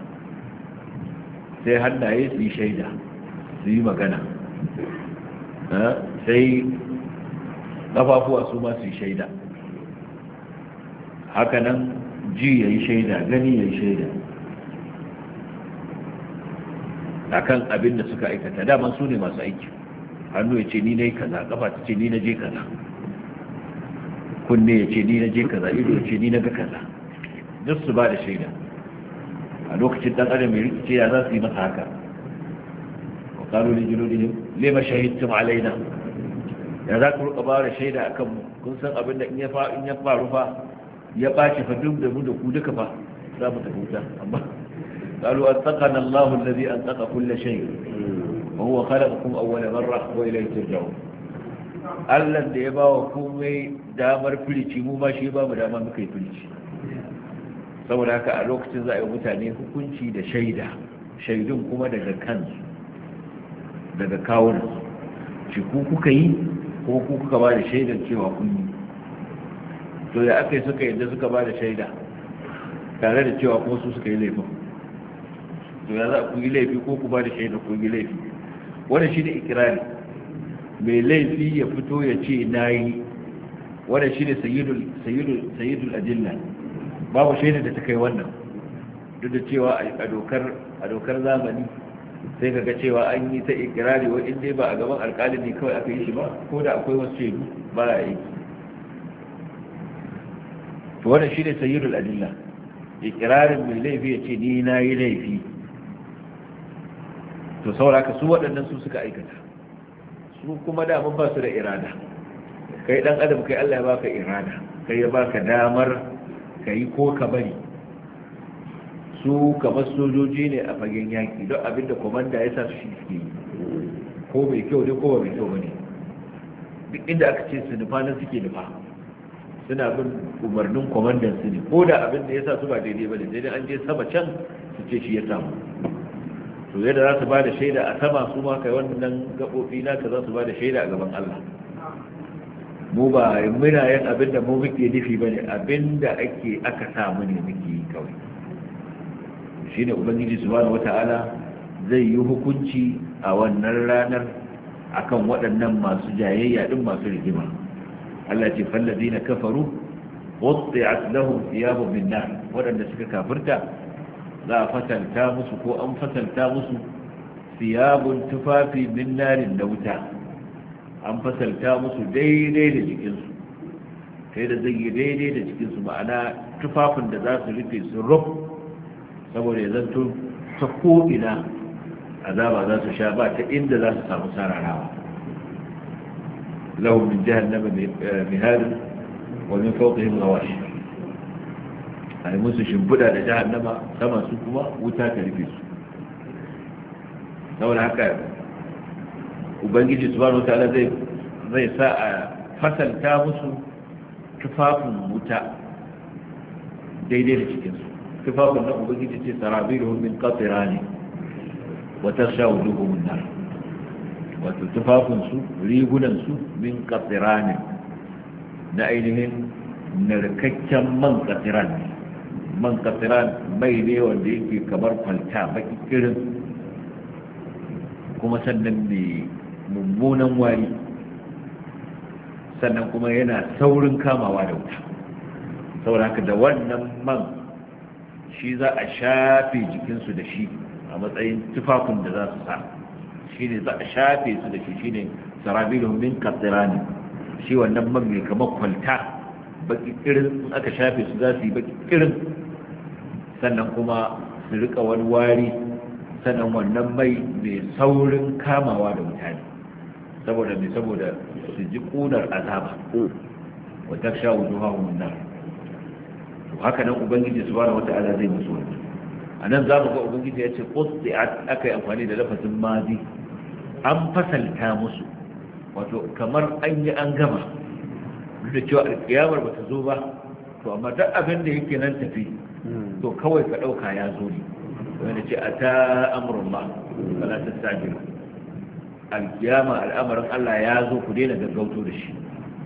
sai hannaye su yi shaida su yi magana sai kafafuwa su ma su yi shaida haka nan ji ya yi shaida gani ya yi shaida akan abin da suka aikata daman su ne masu aiki hannu ya ce ni na yi kaza kafa ta ce ni na je kaza kunne ya ce ni na je kaza ido ya ce ni na ga kaza duk su ba da shaida a lokacin dan adam mai rikice ya za su yi masa haka wa qalu li juludihim lima shahidtum alaina ya za ku rika ba da shaida akan mu kun san abin da in ya faru fa ya ɓaci fa duk da mu da ku duka fa za mu tafi wuta amma قالوا أنطقنا الله الذي أنطق كل شيء وهو خلقكم أول مرة وإليه ترجعون Allah da ya ba wa komai damar filici mu ma shi ba mu dama muka yi filici saboda haka a lokacin za a yi mutane hukunci da shaidun kuma daga kansu daga kawunan shi ku kuka yi ko ku kuka ba da shaidan cewa kun yi to ya aka yi suka yadda suka ba da shaida tare da cewa kuma su suka yi laifin to ya za ku yi laifi ko ku ba da shaida ku yi laifi wannan shi ne ikirari mai laifi ya fito ya ce na yi wannan shi ne sayyidul adilla babu shaida da ta kai wannan duk da cewa a dokar zamani sai ka ga cewa an yi ta ikirari wa inda ba a gaban alkalin ne kawai aka yi shi ba ko da akwai wasu shaidu ba a yi to wannan shi ne sayyidul adilla ikirarin mai laifi ya ce ni na yi laifi to sauraka su waɗannan su suka aikata su kuma daman ba su da irada kai ɗan adam kai Allah ya baka irada kai ya baka damar ka yi ko ka bari su kamar sojoji ne a fagen yaƙi don abinda komanda ya sa su shi suke yi ko mai kyau ne ko ba mai kyau ba ne duk inda aka ce su nufa nan suke nufa suna bin umarnin komandan su ne ko da abinda ya sa su ba daidai ba ne daidai an je sama can su ce shi ya samu to yadda za su ba da shaida a sama su ma kai wannan gaɓoɓi naka za su ba da shaida a gaban Allah mu ba muna yin abin da mu muke nufi ba ne abin da aka samu ne muke yi kawai shi ne ubangiji subhanahu wata'ala zai yi hukunci a wannan ranar akan waɗannan masu jayayya din masu rigima Allah ce fallazina kafaru qutti'at lahum thiyabun min nar waɗanda suka kafirta za a fatalta musu ko an fatalta musu siyabun tufafi min narin da wuta an fatalta musu daidai da jikinsu sai da zai yi daidai da jikinsu ma'ana tufafin da za su rufe su ruf saboda ya zanto ta ko'ina azaba za su sha ba ta inda za su samu sararawa lahum min jahannama mihadun wa min fawqihim ghawash ai musu shimfiɗa da jahannama sama su kuma wuta ta rufe su saboda haka ubangiji subhanahu wataala zai sa a fasalta musu tufafin wuta daidai da cikinsu tufafin na ubangiji ce sarabiluhum min qatirani wa takhsha wujuhuhum nar wato tufafin su rigunan su min qatirani na ainihin narkakken man qatiran mai ne wanda yake kamar kwalta baki kirin kuma sannan ne mummunan wari sannan kuma yana saurin kamawa da wuta saboda haka da wannan man shi za a shafe jikinsu da shi a matsayin tufafin da za su sa shi ne za a shafe su da shi shi ne sarabilun min qatirani shi wannan man mai kamar kwalta baki kirin in aka shafe su za su yi baki kirin sannan kuma su rika wani wari sannan wannan mai saurin kamawa da mutane saboda su ji kunar azaba wa taksha wujuhahum nar to haka nan ubangiji subhanahu wata'ala zai musu wannan anan za mu ga ubangiji ya ce qutti'at akai amfani da lafazin madi an fasalta musu wato kamar an yi an gama da cewa alkiyamar ba ta zo ba to amma duk abin da yake nan tafi to kawai ka dauka ya zo ne wanda ce ata amrullah fala tastajilu alkiyama al'amarin Allah ya zo ku daina gaggauto da shi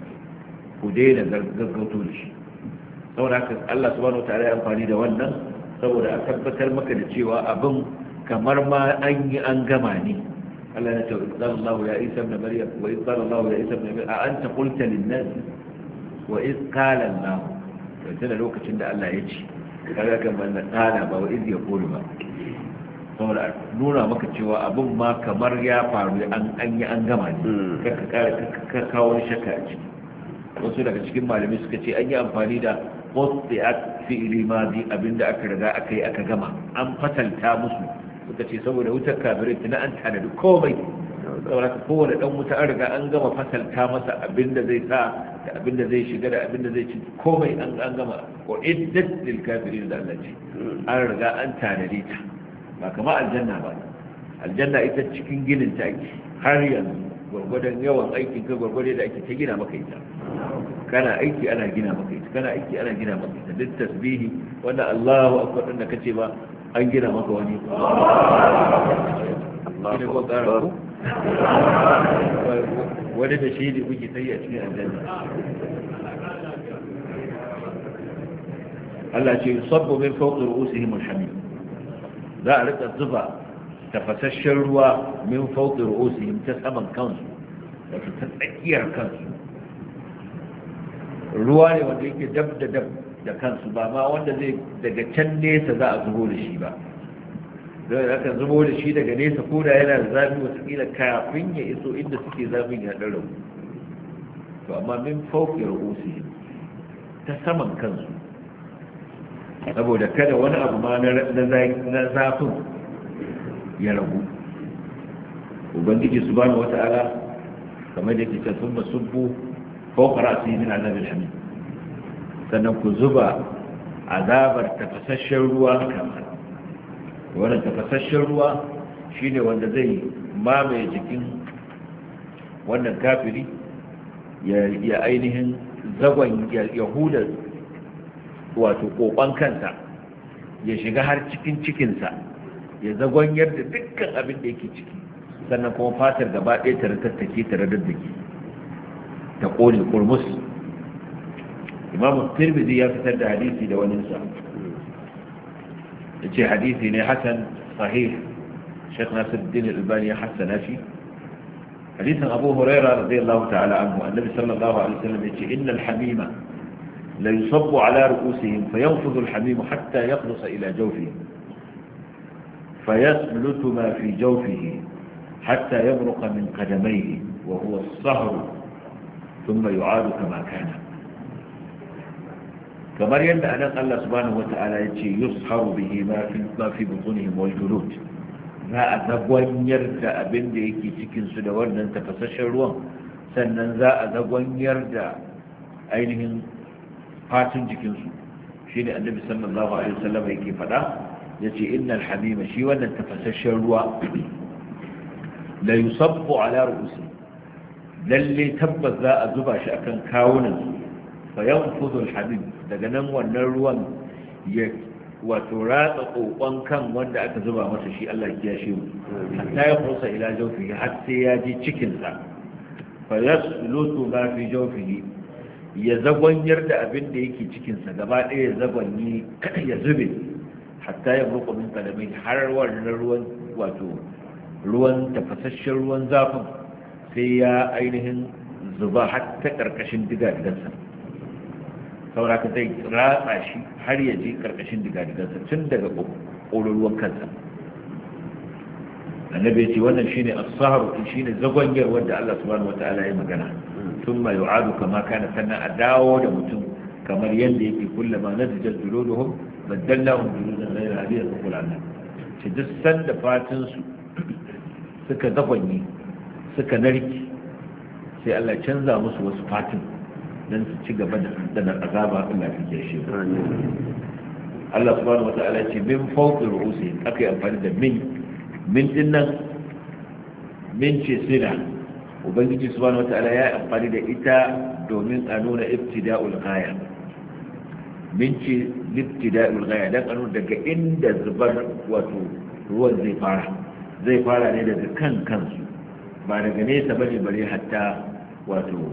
saboda haka Allah subhanahu wataala ya amfani da wannan saboda a tabbatar maka da cewa abin kamar ma an yi an gama ne Allah ya ce sallallahu ya Isa ibn Maryam wa sallallahu ya Isa ibn Maryam a anta qulta lin-nas wa iz qala Allah to lokacin da Allah ya ce kaga kan wannan tsara ba wa iz yaqulu ba saboda nuna maka cewa abin ma kamar ya faru an yi an gama ne ka kawo shakka a ciki wasu daga cikin malamai suka ce an yi amfani da qutti'at fi'li madi abinda aka riga aka yi aka gama an fatalta musu suka ce saboda wutar kafirai tana an tanadi komai saboda kowane dan wuta an riga an gama fasalta masa abinda zai sa da abinda zai shiga da abinda zai ci komai an gama ko iddat lil kafirin da Allah ce an riga an tanadi ta ba kamar aljanna ba aljanna ita cikin ginin ta ake har yanzu gwargwadon yawan aikin ka gwargwade da ake ta gina maka ita kana aiki ana gina maka ita kana aiki ana gina maka ita duk tasbihi wanda Allahu akbar din da kace ba an gina maka wani ne ko tsara ku wani da shi ne kuke tayi a cikin aljanna Allah ce yusabbu min fawqi ru'usihim al-hamim za a rika zuba tafasasshen ruwa min fawqi ru'usihim ta saman kansu wato ta tsakiyar kansu ruwa ne wanda yake dab da kansu ba ma wanda zai daga can nesa za a zubo da shi ba don aka zubo da shi daga nesa ko da yana da zafi watakila kafin ya iso inda suke zafin ya ɗan rabu to amma min fauki ru'usi ta saman kansu saboda kada wani abu ma na zafin ya ragu ubangiji subhanahu wata'ala kamar da ke ce sun masubbu fauka ra'asi min azabin hamid sannan ku zuba azabar tafasasshen ruwa kansa wannan tafasasshen ruwa shine wanda zai mamaye jikin wannan kafiri ya ainihin zagon yahuda wato kokon kansa ya shiga har cikin cikinsa ya zagon yadda dukkan abin da yake ciki sannan kuma fatar gaba ɗaya ta tattake ta radaddake ta ƙone kurmus imam tirmidhi ya fitar da hadisi da wani sa yace hadisi ne hasan sahih Sheikh Nasiruddin Al-Albani ya hasana shi hadisin Abu Hurairah radiyallahu ta'ala anhu annabi sallallahu alaihi wasallam yace innal hamima la yusabbu ala ru'usihim fayanfudhu al-hamim hatta yakhlusa ila jawfihi فيسلت ما في جوفه حتى يبرق من قدميه وهو الصهر ثم يعاد كما كان kamar yadda anan Allah subhanahu wata'ala ya ce yusharu bihi ma fi butunihim wal julud za a zagwanyar da abin da yake cikin su da wannan tafasasshen ruwan sannan za a zagwanyar da ainihin fatun jikinsu. Shi ne annabi sallallahu alaihi wasallam yake faɗa, yace innal hamima, shi wannan tafasasshen ruwa, la yusabbu ala ru'usi, lalle tabbas za a zuba shi akan kawunan, fa yanfudu al-hamim, daga nan wannan ruwan ya wato ratsa kokon kan wanda aka zuba masa shi, Allah ya shi mu, hatta ya kusa ila jawfihi, har sai ya ji cikin sa, fa yaslutu ma fi jawfihi, ya zagwanyar da abin da yake cikin sa gaba ɗaya, ya zagwanyi ya zube, hatta ya burqa min qadamin, har wannan ruwan wato ruwan tafasasshen ruwan zafin sai ya ainihin zuba har ta karkashin diga-digansa, saboda ka zai ratsa shi har ya je karkashin diga-digansa tun daga ƙololuwan kansa. Annabi ya ce wannan shine as-sahru, shine zagwanyar wanda Allah subhanahu wata'ala ya magana. Thumma yu'adu kama kana, sannan a dawo da mutum kamar yadda yake, kullama nadijat juluduhum baddalnahum juludan ghayra hadiya taqul anna, ce duk sanda fatin su suka zagwanye suka narki, sai Allah canza musu wasu fatin don su ci gaba da danar azaba. Allah ya shi Allah subhanahu wata'ala ce min fawqi ru'usi, aka yi amfani da min dinnan, min ce sila, ubangiji subhanahu wata'ala ya yi amfani da ita domin a nuna ibtida'ul ghaya, min ce ibtida'ul ghaya, dan a nuna daga inda zubar wato ruwan zai fara ne daga kansu, ba daga nesa bane bare hatta wato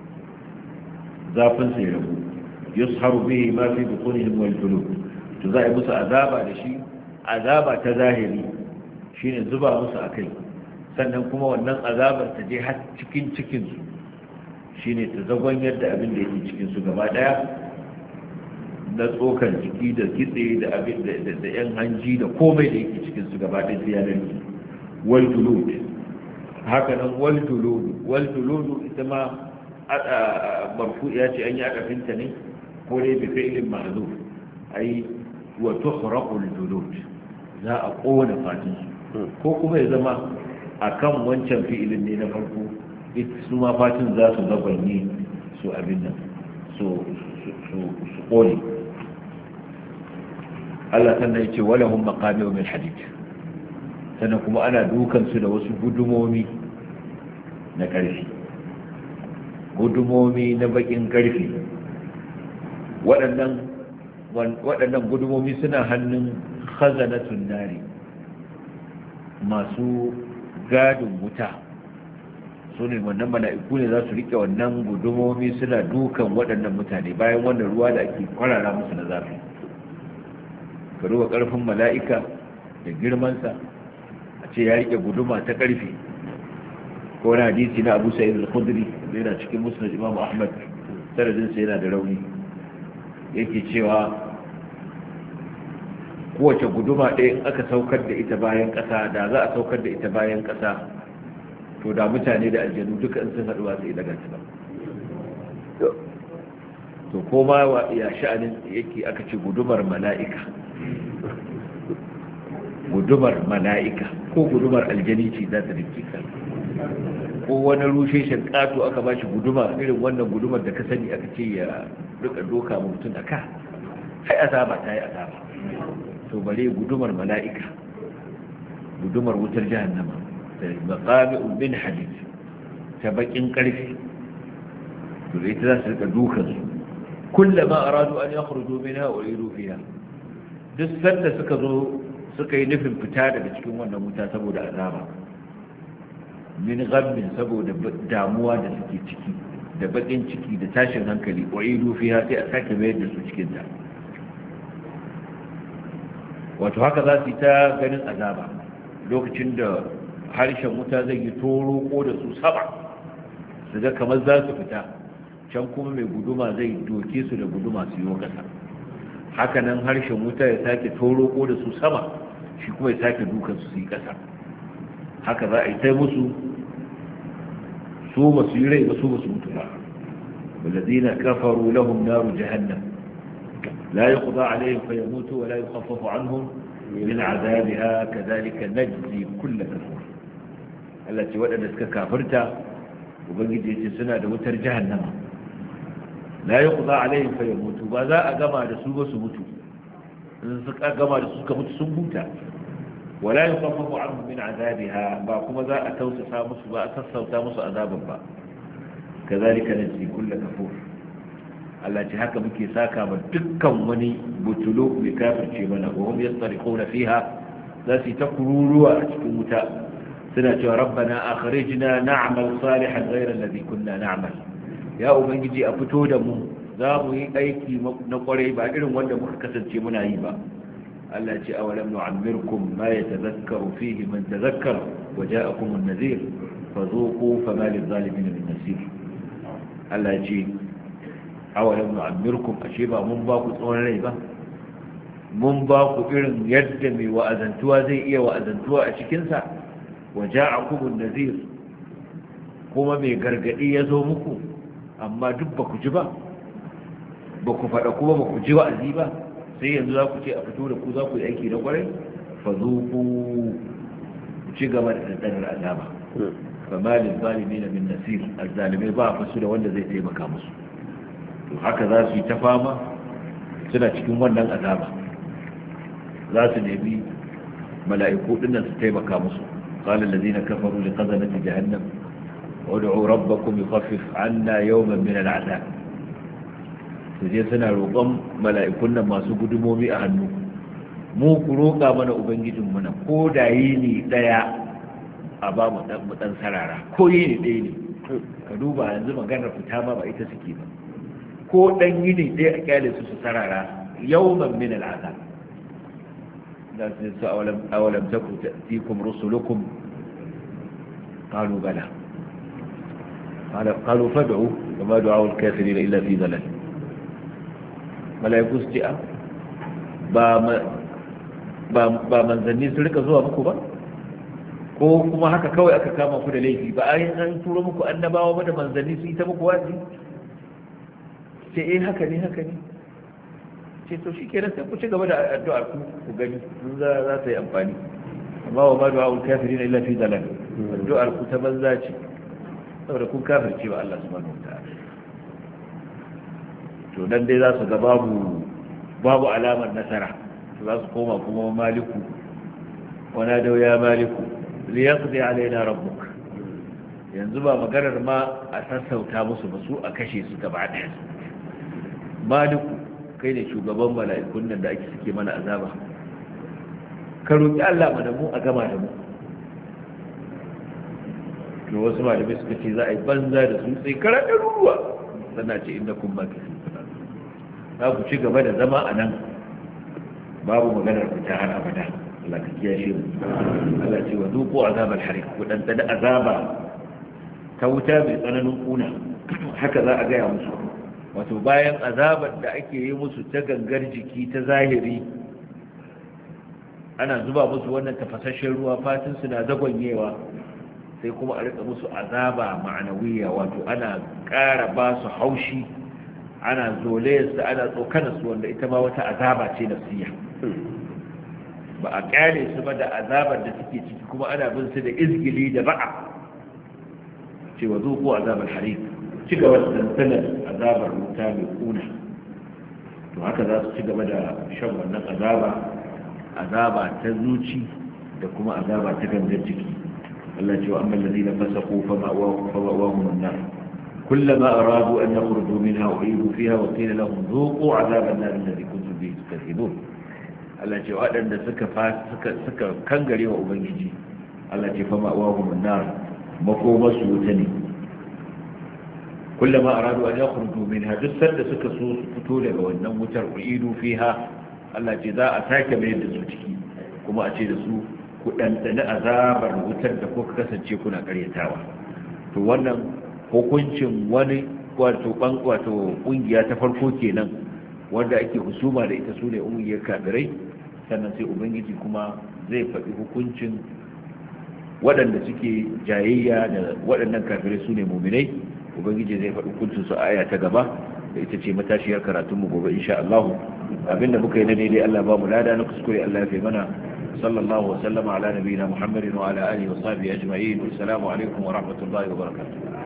zafin sai rabu. yusharu bihi ma fi butunihim wal julud, to za a yi musu azaba da shi, azaba ta zahiri shine zuba musu akai, sannan kuma wannan azabar ta je har cikin su, shine ta zagwanyar da abin da yake cikin su gaba daya, na tsokar jiki da kitse da abin da yan hanji da komai da yake cikin su gaba daya, sai ya narke. wal julud, haka nan wal julud ita ma marfu ya ce an yi akafinta ne ko dai bi fi'lin ma'zuf, ai wa tuhraqu al-julud, za a kona fatin su, ko kuma ya zama akan wancan fi'ilin ne na farko, su ma fatin za su zabanye su abin nan su kone. Allah sannan ya ce walahum maqami'u min hadid, sannan kuma ana dukan su da wasu gudumomi na ƙarfi, gudumomi na bakin ƙarfi. waɗannan gudumomi suna hannun khazanatun nari, masu gadin wuta, su ne wannan mala'iku ne za su rike wannan gudumomi suna dukan waɗannan mutane bayan wannan ruwa da ake kwarara musu na zafi. ka ruwa ƙarfin mala'ika da girmansa, a ce ya rike guduma ta ƙarfi. ko wani hadisi na Abu Sa'id al-Khudri da yana cikin Musnad Imam Ahmad, sanadinsa yana da rauni, yake cewa kowace guduma ɗaya in aka saukar da ita bayan ƙasa, da za a saukar da ita bayan ƙasa, to da mutane da aljanu duka in sun haɗuwa su daga ta ba. to ko ma ya sha'anin yake aka ce gudumar mala'ika, ko gudumar aljani ce za ta rike ka, ko wani rushe ƙato aka ba shi guduma irin wannan gudumar da ka sani, aka ce ya rika doka mutum a ka, sai azaba ta yi azaba. to bare gudumar mala'ika, gudumar wutar jahannama da maqami'un min hadid ta bakin karfi, to ita za su rika dukan su kullama aradu an yakhruju minha wa yuridu fiha, duk sanda suka yi nufin fita daga cikin wannan wuta saboda azaba, min ghammin, saboda damuwa da suke ciki da bakin ciki da tashin hankali, wa yuridu fiha, sai a sake mayar da su cikin ta. wato haka za su yi ta ganin azaba lokacin da harshen wuta zai yi toro ko da su saba, su ga kamar za su fita, can kuma mai guduma zai doke su da guduma su yi kasa. haka nan harshen wuta ya sake toro ko da su sama, shi kuma ya sake dukan su yi kasa. haka za a yi ta musu, su ba su yi rai ba, su ba su mutu ba. walladina kafaru lahum naru jahannam لا يقضى عليهم فيموتوا ولا يخفف عنهم من عذابها كذلك نجزي كل كفور. التي ودنت ككافرتا وبنجي سنة وتر جهنم la yuqda alaihim fayamutu ba za a gama da su ba su mutu in suka gama da su suka mutu sun huta wala yukhaffafu anhum min azabiha ba kuma za a tausasa musu ba a sassauta musu azabin ba kazalika najzi kullu kafur Allah ce haka muke saka ma dukkan wani butulu mai kafirce mana wa hum yastariquna fiha za su ta kururuwa a cikin wuta suna cewa rabbana akhrijna na'mal salihan ghayra alladhi kunna na'mal ya ubangiji a fito da mu za mu yi aiki na kwarai ba irin wanda muka kasance muna yi ba Allah ce awalam nu'ammirkum ma yatadhakkaru fihi man tadhakkara wa ja'akum an-nadhir fadhuqu fama lil-zalimin min nasir Allah ce awalam nu'ammirkum ashe ba mun ba ku tsawon rai ba mun ba ku irin yadda mai wa'azantuwa zai iya wa'azantuwa a cikinsa wa ja'akum an-nadhir kuma mai gargadi ya zo muku amma duk ba ku ji ba ba ku faɗa kuma ba ku ji wa'azi ba sai yanzu za ku ce a fito da ku za ku yi aiki da kwarai fa zo ku ci gaba da ɗanɗanar azaba fa malin zalimi na min nasir azzalimai ba a fasu da wanda zai taimaka musu to haka za su yi ta fama suna cikin wannan azaba za su nemi mala'iku dinnan su taimaka musu قال الذين كفروا لقذنة جهنم ودعوا ربكم يخفف عنا يوما من العذاب سجي سنا روقم ملائكون masu gudumomi a hannu mu ku roƙa mana ubangijin mana ko da yini daya a ba mu dan sarara ko yini daya ne ka duba yanzu maganar fita ma ba ita suke ba ko dan yini daya a kyale su sarara yawman min al'azab da su awalam taku ta'tikum rusulukum qalu bala قالوا فادعوا وما دعاء الكافرين إلا في ضلال ملائكو سجئة ba manzanni su rika zuwa muku ba ko kuma haka kawai aka kama ku da laifi ba an turo muku annabawa ba da manzanni su yi ta muku wazi ce haka ne ce to shi kenan sai ku ci gaba da addu'ar ku gani sun za ta yi amfani amma wa ma du'a al-kafirin illa fi dalal addu'ar ku ta banza ce saboda kun kafirce ba Allah subhanahu wataala to dan dai za su ga babu alamar nasara za su koma kuma maliku wana da ya maliku li yaqdi alaina rabbuk yanzu ba maganar ma a sassauta musu ba su a kashe su gaba daya maliku kai ne shugaban mala'ikun nan da ake suke mana azaba ka roki Allah mana mu a gama da mu to wasu malamai suka ce za a yi banza da su sai kara ɗaruruwa sannan ce inda kun baki za ku ci gaba da zama a nan babu maganar fita har abada Allah ka kiyashe mu Allah ce wa zuku azabar harik ku dan da azaba ta wuta mai tsananin kuna haka za a gaya musu wato bayan azabar da ake yi musu ta gangar jiki ta zahiri ana zuba musu wannan tafasasshen ruwa fatin su na zagonyewa sai kuma a rika musu azaba ma'anawiya wato ana ƙara ba su haushi ana zolayarsu ana tsokanarsu wanda ita ma wata azaba ce nafsiya ba a ƙyale su ba da azabar da suke ciki kuma ana bin su da izgili da ba'a cewa zo ko azabar harik ci gaba da tantanar azabar wuta mai kuna to haka za su ci gaba da shan wannan azaba ta zuci da kuma azaba ta gangar jiki Allah ce wa amma alladhina fasaqu fama'wahum an-nar kullama aradu an yakhruju minha u'idu fiha wa qila lahum dhuqu 'adhaban nar alladhi kuntum bihi tukadzibun Allah ce waɗanda suka kangare wa ubangiji Allah ce fama'wahum an-nar makomasu wuta ne kullama aradu an yakhruju minha duk sanda suka so su fito daga wannan wutar u'idu fiha Allah ce za a sake mai da su ciki kuma a ce da su ku ɗanɗani azabar wutar da kuka kasance kuna karyatawa to wannan hukuncin wani wato ƙungiya ta farko kenan wanda ake husuma da ita su ne ƙungiyar kafirai sannan sai ubangiji kuma zai faɗi hukuncin waɗanda suke jayayya da waɗannan kafirai su ne muminai ubangiji zai faɗi hukuncin su aya ta gaba da ita ce matashiyar karatunmu gobe insha Allah abinda muka yi na daidai Allah ba mu lada na kuskure Allah ya fi mana صلى الله وسلم على نبينا محمد وعلى آله وصحبه أجمعين والسلام عليكم ورحمة الله وبركاته